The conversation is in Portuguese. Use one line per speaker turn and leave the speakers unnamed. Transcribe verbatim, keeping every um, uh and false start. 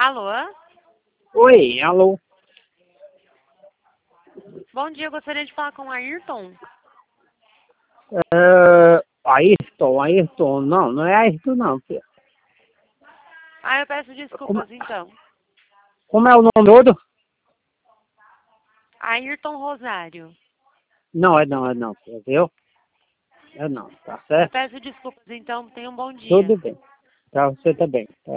Alô?
Oi, alô.
Bom dia, eu gostaria de falar com o Ayrton.
É, Ayrton, Ayrton, não, não é Ayrton não, filho.
Ah, eu peço
Como,
desculpas então.
como é o nome todo?
Ayrton Rosário.
Não, é não, é não, filho, viu? É não, tá
Eu
certo?
peço desculpas então, tenha um bom dia.
Tudo bem. Pra você também. Tá?